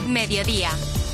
Mediodía.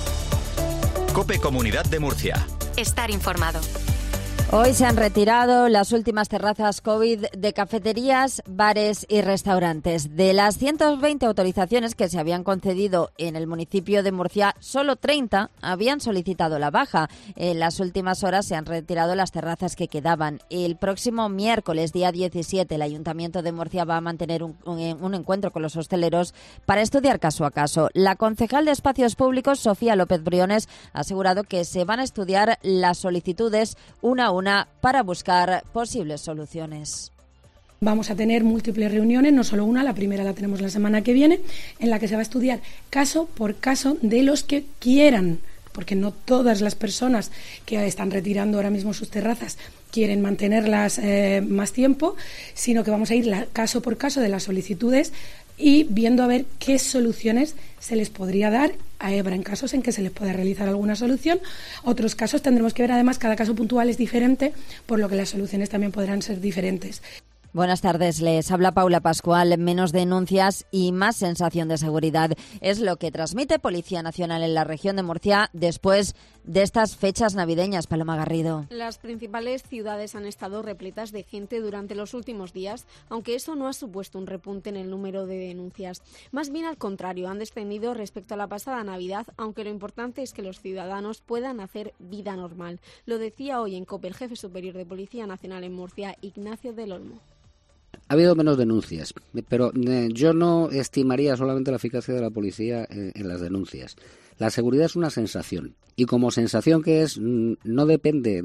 COPE Comunidad de Murcia. Estar informado. Hoy se han retirado las últimas terrazas COVID de cafeterías, bares y restaurantes. De las 120 autorizaciones que se habían concedido en el municipio de Murcia, solo 30 habían solicitado la baja. En las últimas horas se han retirado las terrazas que quedaban. El próximo miércoles, día 17, el Ayuntamiento de Murcia va a mantener un encuentro con los hosteleros para estudiar caso a caso. La concejal de Espacios Públicos, Sofía López Briones, ha asegurado que se van a estudiar las solicitudes una a una para buscar posibles soluciones. Vamos a tener múltiples reuniones, no solo una, la primera la tenemos la semana que viene, en la que se va a estudiar caso por caso de los que quieran, porque no todas las personas que están retirando ahora mismo sus terrazas quieren mantenerlas más tiempo, sino que vamos a ir caso por caso de las solicitudes y viendo a ver qué soluciones se les podría dar. Habrá en casos en que se les pueda realizar alguna solución, otros casos tendremos que ver, además cada caso puntual es diferente, por lo que las soluciones también podrán ser diferentes. Buenas tardes, les habla Paula Pascual. Menos denuncias y más sensación de seguridad es lo que transmite Policía Nacional en la región de Murcia después de estas fechas navideñas. Paloma Garrido. Las principales ciudades han estado repletas de gente durante los últimos días, aunque eso no ha supuesto un repunte en el número de denuncias. Más bien al contrario, han descendido respecto a la pasada Navidad, aunque lo importante es que los ciudadanos puedan hacer vida normal. Lo decía hoy en COPE el jefe superior de Policía Nacional en Murcia, Ignacio del Olmo. Ha habido menos denuncias, pero yo no estimaría solamente la eficacia de la policía en las denuncias. La seguridad es una sensación, y como sensación que es, no depende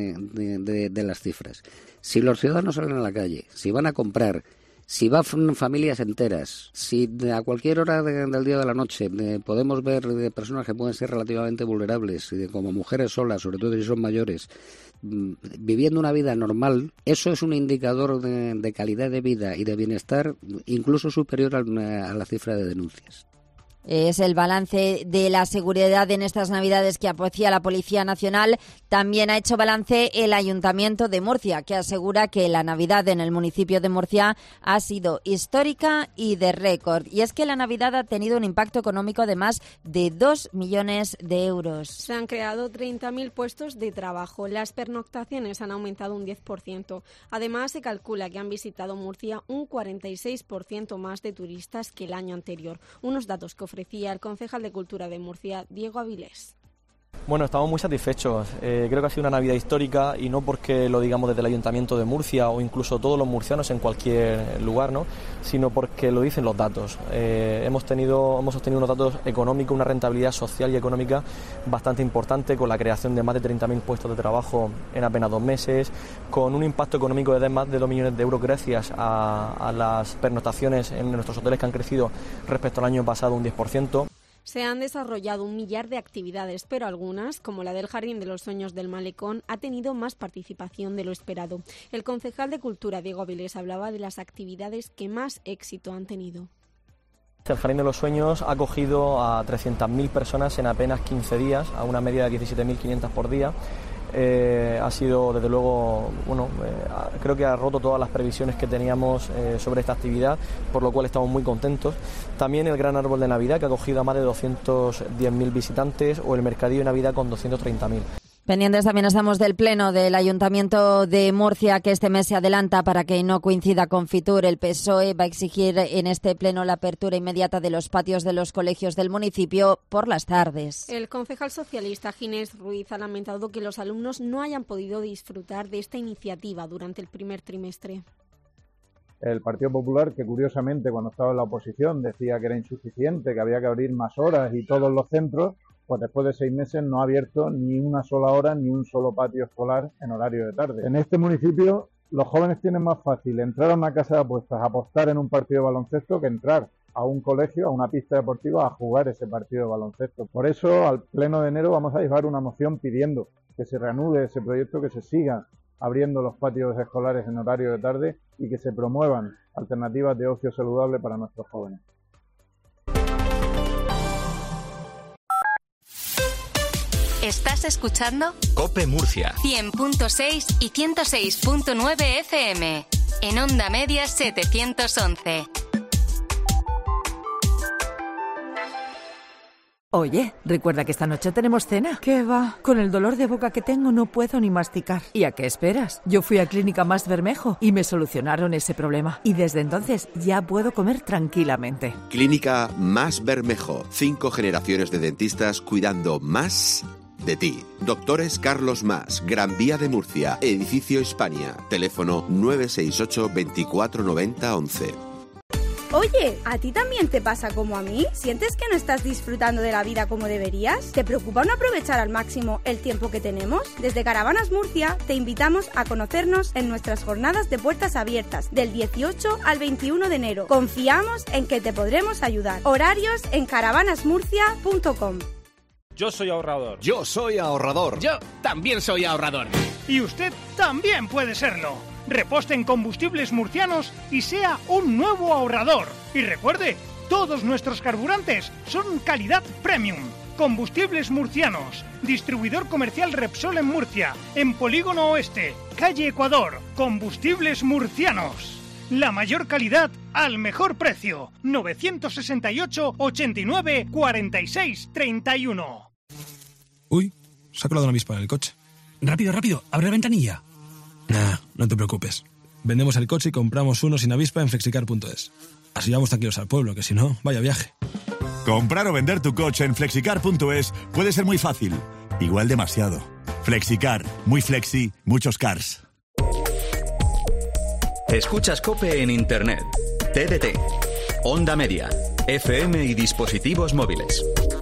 de las cifras. Si los ciudadanos salen a la calle, si van a comprar, si van familias enteras, si a cualquier hora del día o de la noche podemos ver personas que pueden ser relativamente vulnerables, como mujeres solas, sobre todo si son mayores, viviendo una vida normal, eso es un indicador de calidad de vida y de bienestar incluso superior a la cifra de denuncias. Es el balance de la seguridad en estas Navidades que aprecia la Policía Nacional. También ha hecho balance el Ayuntamiento de Murcia, que asegura que la Navidad en el municipio de Murcia ha sido histórica y de récord. Y es que la Navidad ha tenido un impacto económico de más de 2 millones de euros. Se han creado 30.000 puestos de trabajo. Las pernoctaciones han aumentado un 10%. Además, se calcula que han visitado Murcia un 46% más de turistas que el año anterior. Unos datos que ofrecía el concejal de Cultura de Murcia, Diego Avilés. Bueno, estamos muy satisfechos. Creo que ha sido una Navidad histórica y no porque lo digamos desde el Ayuntamiento de Murcia o incluso todos los murcianos en cualquier lugar, ¿no? Sino porque lo dicen los datos. Hemos obtenido unos datos económicos, una rentabilidad social y económica bastante importante, con la creación de más de 30.000 puestos de trabajo en apenas 2 meses, con un impacto económico de más de 2 millones de euros gracias a las pernoctaciones en nuestros hoteles que han crecido respecto al año pasado un 10%. Se han desarrollado 1 millar de actividades, pero algunas, como la del Jardín de los Sueños del Malecón, ha tenido más participación de lo esperado. El concejal de Cultura, Diego Avilés, hablaba de las actividades que más éxito han tenido. El Jardín de los Sueños ha acogido a 300.000 personas en apenas 15 días, a una media de 17.500 por día. Ha sido, desde luego, creo que ha roto todas las previsiones que teníamos sobre esta actividad, por lo cual estamos muy contentos. También el Gran Árbol de Navidad, que ha acogido a más de 210.000 visitantes, o el Mercadillo de Navidad con 230.000. Pendientes también estamos del pleno del Ayuntamiento de Murcia, que este mes se adelanta para que no coincida con Fitur. El PSOE va a exigir en este pleno la apertura inmediata de los patios de los colegios del municipio por las tardes. El concejal socialista Ginés Ruiz ha lamentado que los alumnos no hayan podido disfrutar de esta iniciativa durante el primer trimestre. El Partido Popular, que curiosamente cuando estaba en la oposición decía que era insuficiente, que había que abrir más horas y todos los centros, pues después de 6 meses no ha abierto ni una sola hora ni un solo patio escolar en horario de tarde. En este municipio los jóvenes tienen más fácil entrar a una casa de apuestas, apostar en un partido de baloncesto, que entrar a un colegio, a una pista deportiva, a jugar ese partido de baloncesto. Por eso al pleno de enero vamos a llevar una moción pidiendo que se reanude ese proyecto, que se sigan abriendo los patios escolares en horario de tarde y que se promuevan alternativas de ocio saludable para nuestros jóvenes. ¿Estás escuchando? COPE Murcia 100.6 y 106.9 FM. En Onda Media 711. Oye, recuerda que esta noche tenemos cena. ¿Qué va? Con el dolor de boca que tengo no puedo ni masticar. ¿Y a qué esperas? Yo fui a Clínica Más Bermejo y me solucionaron ese problema. Y desde entonces ya puedo comer tranquilamente. Clínica Más Bermejo. 5 generaciones de dentistas cuidando más de ti. Doctores Carlos Más, Gran Vía de Murcia, Edificio Hispania. Teléfono 968 24 90 11. Oye, ¿a ti también te pasa como a mí? ¿Sientes que no estás disfrutando de la vida como deberías? ¿Te preocupa no aprovechar al máximo el tiempo que tenemos? Desde Caravanas Murcia te invitamos a conocernos en nuestras jornadas de puertas abiertas del 18 al 21 de enero. Confiamos en que te podremos ayudar. Horarios en caravanasmurcia.com. Yo soy ahorrador. Yo soy ahorrador. Yo también soy ahorrador. Y usted también puede serlo. Reposte en Combustibles Murcianos y sea un nuevo ahorrador. Y recuerde, todos nuestros carburantes son calidad premium. Combustibles Murcianos, distribuidor comercial Repsol en Murcia, en Polígono Oeste, calle Ecuador. Combustibles Murcianos, la mayor calidad al mejor precio. 968 89 46 31. Uy, se ha colado una avispa en el coche. Rápido, rápido, abre la ventanilla. Nah, no te preocupes. Vendemos el coche y compramos uno sin avispa en flexicar.es. Así vamos tranquilos al pueblo, que si no, vaya viaje. Comprar o vender tu coche en flexicar.es puede ser muy fácil. Igual demasiado. Flexicar. Muy flexi, muchos cars. Escuchas COPE en Internet. TDT. Onda Media. FM y dispositivos móviles.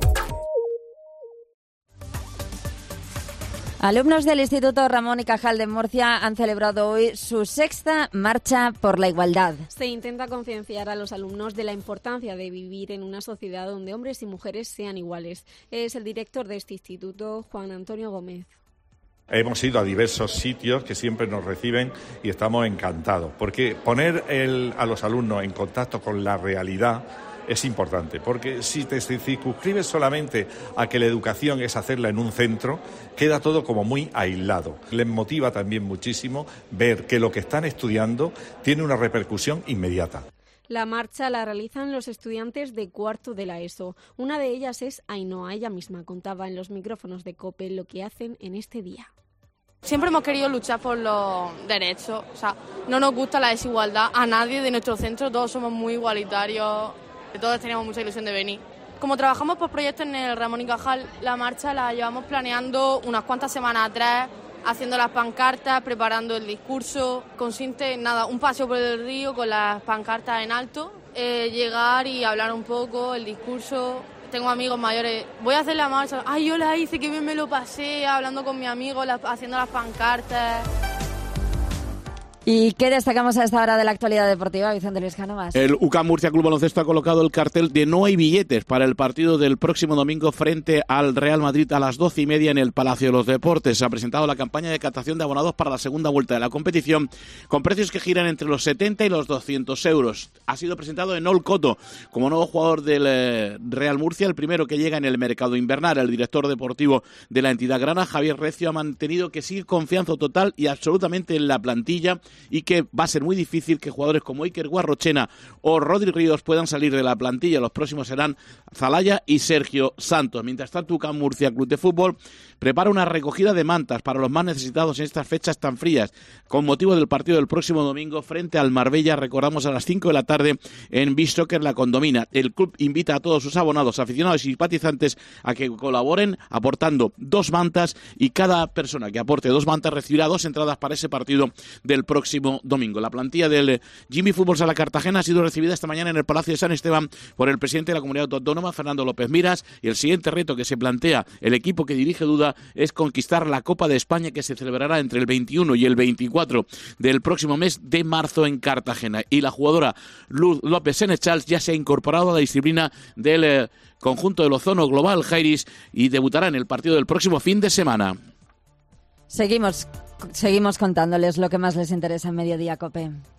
Alumnos del Instituto Ramón y Cajal de Murcia han celebrado hoy su 6ª Marcha por la Igualdad. Se intenta concienciar a los alumnos de la importancia de vivir en una sociedad donde hombres y mujeres sean iguales. Es el director de este instituto, Juan Antonio Gómez. Hemos ido a diversos sitios que siempre nos reciben y estamos encantados, porque poner a los alumnos en contacto con la realidad es importante, porque si te circunscribes solamente a que la educación es hacerla en un centro, queda todo como muy aislado. Les motiva también muchísimo ver que lo que están estudiando tiene una repercusión inmediata. La marcha la realizan los estudiantes de cuarto de la ESO. Una de ellas es Ainhoa. Ella misma contaba en los micrófonos de COPE lo que hacen en este día. Siempre hemos querido luchar por los derechos. O sea, no nos gusta la desigualdad a nadie de nuestro centro. Todos somos muy igualitarios. Todos teníamos mucha ilusión de venir. Como trabajamos por proyectos en el Ramón y Cajal, la marcha la llevamos planeando unas cuantas semanas atrás, haciendo las pancartas, preparando el discurso. Consiste en nada, un paseo por el río con las pancartas en alto, llegar y hablar un poco, el discurso. Tengo amigos mayores, voy a hacer la marcha, ay, yo la hice, que bien me lo pasé, hablando con mis amigos, haciendo las pancartas. ¿Y qué destacamos a esta hora de la actualidad deportiva, Vicente Luis Cánovas? El UCAM Murcia Club Baloncesto ha colocado el cartel de no hay billetes para el partido del próximo domingo frente al Real Madrid a las 12:30 en el Palacio de los Deportes. Se ha presentado la campaña de captación de abonados para la segunda vuelta de la competición, con precios que giran entre los 70 y los 200 euros. Ha sido presentado Enol Coto como nuevo jugador del Real Murcia, el primero que llega en el mercado invernal. El director deportivo de la entidad grana, Javier Recio, ha mantenido que sigue confianza total y absolutamente en la plantilla, y que va a ser muy difícil que jugadores como Iker Guarrochena o Rodri Ríos puedan salir de la plantilla. Los próximos serán Zalaya y Sergio Santos. Mientras tanto, UCAM Murcia Club de Fútbol prepara una recogida de mantas para los más necesitados en estas fechas tan frías, con motivo del partido del próximo domingo frente al Marbella, recordamos, a las 5 de la tarde en Beach Soccer La Condomina. El club invita a todos sus abonados, aficionados y simpatizantes a que colaboren aportando 2 mantas, y cada persona que aporte 2 mantas recibirá 2 entradas para ese partido del próximo domingo. La plantilla del Jimmy Fútbol Sala Cartagena ha sido recibida esta mañana en el Palacio de San Esteban por el presidente de la Comunidad Autónoma, Fernando López Miras, y el siguiente reto que se plantea el equipo que dirige Duda es conquistar la Copa de España, que se celebrará entre el 21 y el 24 del próximo mes de marzo en Cartagena. Y la jugadora Luz López Senechals ya se ha incorporado a la disciplina del conjunto del Ozono Global Jairis y debutará en el partido del próximo fin de semana. Seguimos contándoles lo que más les interesa en Mediodía COPE.